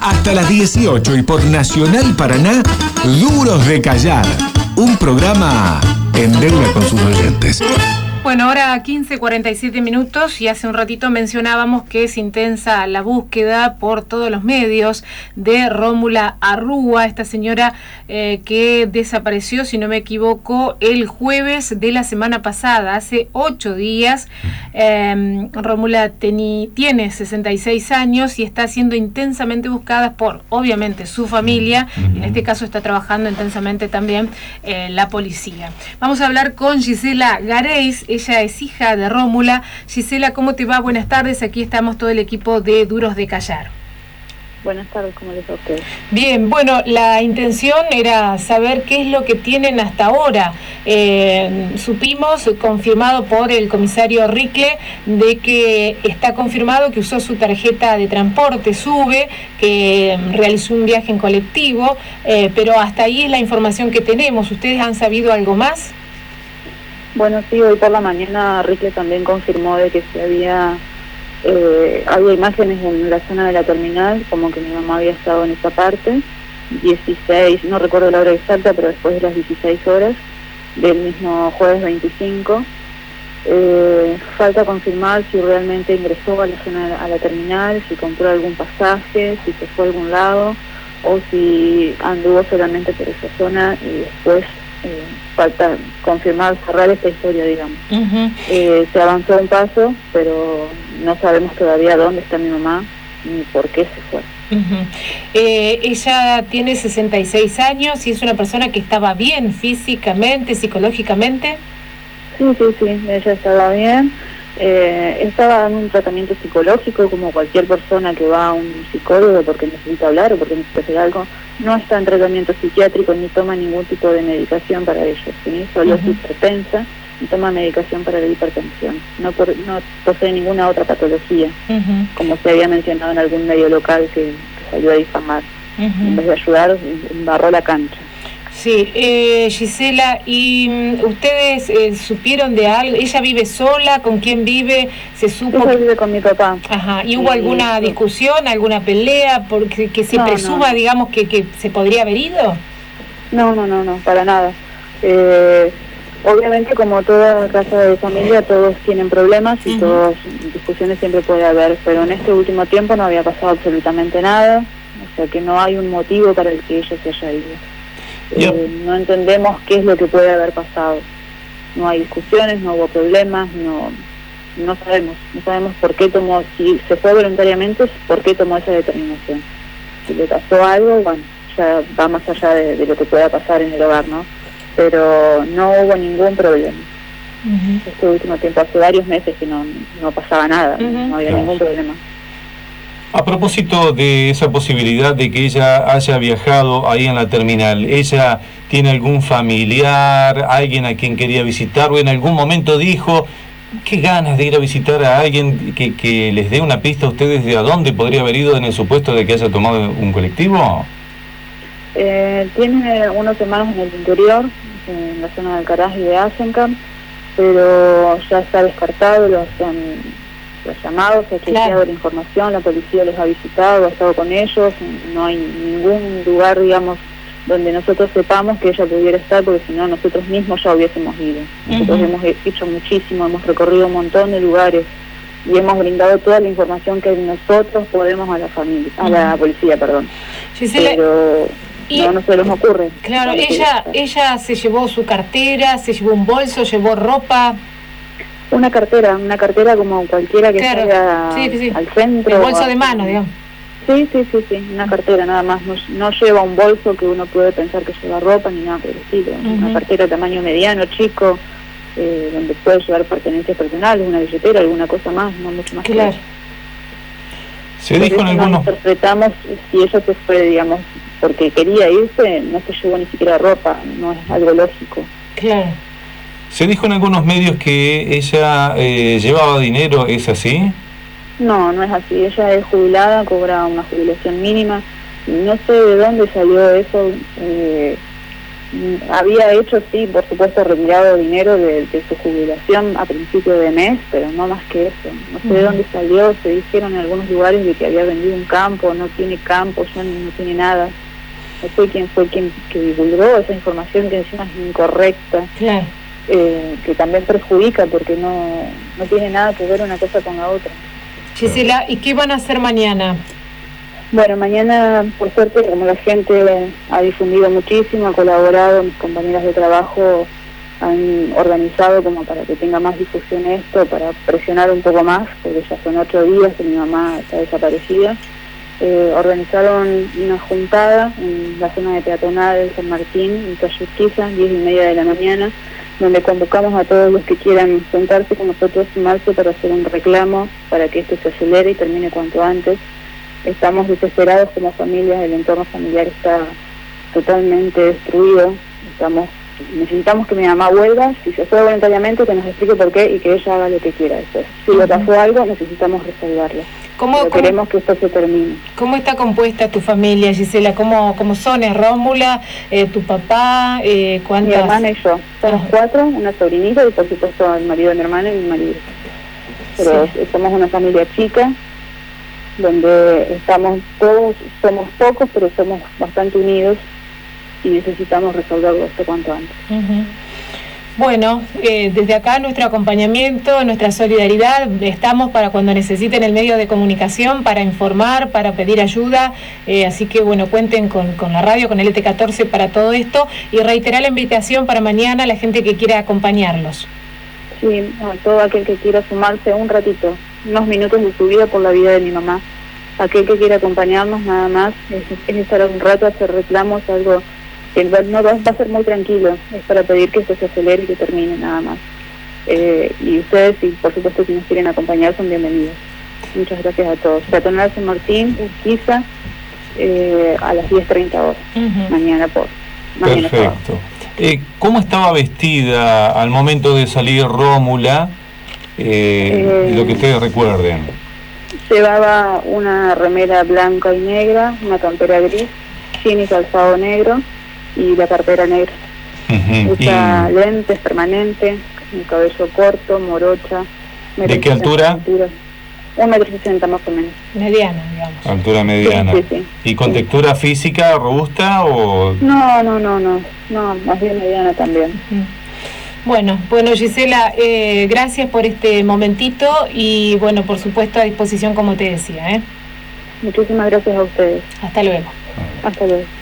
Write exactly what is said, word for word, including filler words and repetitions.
Hasta las dieciocho y por Nacional Paraná, Duros de Callar. Un programa en deuda con sus oyentes. Bueno, ahora quince cuarenta y siete minutos y hace un ratito mencionábamos que es intensa la búsqueda por todos los medios de Rómula Arrúa, esta señora eh, que desapareció, si no me equivoco, el jueves de la semana pasada, hace ocho días. Eh, Rómula teni, tiene sesenta y seis años y está siendo intensamente buscada por, obviamente, su familia. En este caso está trabajando intensamente también eh, la policía. Vamos a hablar con Gisela Gareis. Ella es hija de Rómula. Gisela, ¿cómo te va? Buenas tardes. Aquí estamos todo el equipo de Duros de Callar. Buenas tardes, ¿cómo les va a ustedes? Bien, bueno, la intención era saber qué es lo que tienen hasta ahora. Eh, supimos, confirmado por el comisario Ricle, de que está confirmado que usó su tarjeta de transporte, SUBE, que realizó un viaje en colectivo, eh, pero hasta ahí es la información que tenemos. ¿Ustedes han sabido algo más? Bueno, sí, hoy por la mañana Ricle también confirmó de que se había eh, había imágenes en la zona de la terminal, como que mi mamá había estado en esa parte, dieciséis, no recuerdo la hora exacta, pero después de las dieciséis horas del mismo jueves veinticinco. Eh, falta confirmar si realmente ingresó a la zona, a la terminal, si compró algún pasaje, si se fue a algún lado, o si anduvo solamente por esa zona y después Eh, falta confirmar, cerrar esta historia, digamos. Uh-huh. Eh, se avanzó un paso, pero no sabemos todavía dónde está mi mamá ni por qué se fue. Uh-huh. Eh, ella tiene sesenta y seis años y es una persona que estaba bien físicamente, psicológicamente. Sí, sí, sí, ella estaba bien. Eh, estaba en un tratamiento psicológico como cualquier persona que va a un psicólogo porque necesita hablar o porque necesita hacer algo. No está en tratamiento psiquiátrico ni toma ningún tipo de medicación para ello, ¿sí? Solo uh-huh. es hipertensa y toma medicación para la hipertensión. No, por, no posee ninguna otra patología, uh-huh. como se había mencionado en algún medio local que, que salió a difamar. Uh-huh. En vez de ayudar, embarró la cancha. Sí, eh, Gisela, ¿y um, ustedes eh, supieron de algo? ¿Ella vive sola? ¿Con quién vive? ¿Se supo? Ella vive con mi papá. Ajá, ¿y hubo y, alguna y, discusión, alguna pelea? Porque que se no, presuma, no. digamos, que, que se podría haber ido. No, no, no, no, para nada. Eh, obviamente, como toda casa de familia, todos tienen problemas y uh-huh. todas discusiones siempre puede haber, pero en este último tiempo no había pasado absolutamente nada, o sea que no hay un motivo para el que ella se haya ido. Yep. Eh, no entendemos qué es lo que puede haber pasado. No hay discusiones, no hubo problemas, no no sabemos, no sabemos por qué tomó, si se fue voluntariamente, por qué tomó esa determinación. Si le pasó algo, bueno, ya va más allá de, de lo que pueda pasar en el hogar, ¿no? Pero no hubo ningún problema. Uh-huh. Este último tiempo, hace varios meses que no, no pasaba nada, uh-huh. no había claro. ningún problema. A propósito de esa posibilidad de que ella haya viajado ahí en la terminal, ¿ella tiene algún familiar, alguien a quien quería visitar o en algún momento dijo qué ganas de ir a visitar a alguien que, que les dé una pista a ustedes de a dónde podría haber ido en el supuesto de que haya tomado un colectivo? Eh, tiene unos hermanos en el interior, en la zona de Alcaraz y de Asenkamp, pero ya está descartado, los han... los llamados, se ha chequeado claro. la información, la policía los ha visitado, ha estado con ellos, no hay ningún lugar, digamos, donde nosotros sepamos que ella pudiera estar, porque si no nosotros mismos ya hubiésemos ido. Nosotros uh-huh. hemos hecho muchísimo, hemos recorrido un montón de lugares y hemos brindado toda la información que nosotros podemos a la familia, a uh-huh. la policía, perdón. Gisela, pero y, no, no se les ocurre. Claro, ella, ella se llevó su cartera, se llevó un bolso, llevó ropa. Una cartera, una cartera como cualquiera que claro. salga sí, sí, sí. al centro. El bolso de mano, digamos. Sí, sí, sí, sí, una cartera nada más. No, no lleva un bolso que uno puede pensar que lleva ropa ni nada por el estilo. Uh-huh. Una cartera de tamaño mediano, chico, eh, donde puede llevar pertenencias personales, una billetera, alguna cosa más, no mucho más. Claro. Que se dijo en algunos... interpretamos si ella se fue, digamos, porque quería irse, no se llevó ni siquiera ropa, no es algo lógico. Claro. Se dijo en algunos medios que ella eh, llevaba dinero, ¿es así? No, no es así. Ella es jubilada, cobra una jubilación mínima. No sé de dónde salió eso. Eh, había hecho, sí, por supuesto, retirado dinero de, de su jubilación a principio de mes, pero no más que eso. No sé de dónde salió, se dijeron en algunos lugares de que había vendido un campo, no tiene campo, ya no, no tiene nada. No sé quién fue quien que divulgó esa información que encima es incorrecta, claro. eh, que también perjudica porque no, no tiene nada que ver una cosa con la otra. Gisela, ¿y qué van a hacer mañana? Bueno, mañana, por suerte, como la gente ha difundido muchísimo, ha colaborado, mis compañeras de trabajo han organizado como para que tenga más difusión esto, para presionar un poco más, porque ya son ocho días que mi mamá está desaparecida. Eh, organizaron una juntada en la zona de peatonal de San Martín, en calle Urquiza, diez y media de la mañana, donde convocamos a todos los que quieran sentarse con nosotros en marzo para hacer un reclamo, para que esto se acelere y termine cuanto antes. Estamos desesperados como familia, el entorno familiar está totalmente destruido, estamos necesitamos que mi mamá vuelva, si se fue voluntariamente, que nos explique por qué y que ella haga lo que quiera después. Si le pasó algo, necesitamos resolverlo. ¿Cómo, Pero cómo, queremos que esto se termine. ¿Cómo está compuesta tu familia, Gisela? ¿Cómo, cómo son? ¿Es Rómula? Eh, ¿Tu papá? Eh, ¿cuántas? Mi hermana y yo. Somos Ajá. cuatro, una sobrinita y por supuesto el marido de mi hermana y mi marido. Pero Sí. somos una familia chica, donde estamos todos, somos pocos, pero somos bastante unidos y necesitamos resolverlo esto cuanto antes. Uh-huh. Bueno, eh, desde acá nuestro acompañamiento, nuestra solidaridad, estamos para cuando necesiten el medio de comunicación, para informar, para pedir ayuda, eh, así que bueno, cuenten con, con la radio, con el E T catorce para todo esto, y reiterar la invitación para mañana a la gente que quiera acompañarlos. Sí, a todo aquel que quiera sumarse un ratito, unos minutos de su vida por la vida de mi mamá. Aquel que quiera acompañarnos nada más, es, es estar un rato a hacer reclamos, algo que no va, va a ser muy tranquilo, es para pedir que esto se acelere y que termine nada más. Eh, y ustedes, y por supuesto si nos quieren acompañar, son bienvenidos. Muchas gracias a todos. Peatonal San Martín, Urquiza, eh, a las diez treinta horas, uh-huh. mañana por mañana Perfecto. Eh, ¿Cómo estaba vestida al momento de salir Rómula? Eh, eh, lo que ustedes recuerden. Llevaba una remera blanca y negra, una campera gris, jean y calzado negro y la cartera negra. Uh-huh. Usa y... lentes permanentes, un cabello corto, morocha. ¿De qué altura? Un metro sesenta más o menos. Mediana, digamos. Altura mediana. Sí, sí, sí. ¿Y con sí. textura física robusta o...? No, no, no, no, no, más bien mediana también. Uh-huh. Bueno, bueno Gisela, eh, gracias por este momentito y bueno, por supuesto a disposición como te decía. ¿eh? Muchísimas gracias a ustedes. Hasta luego. Hasta luego.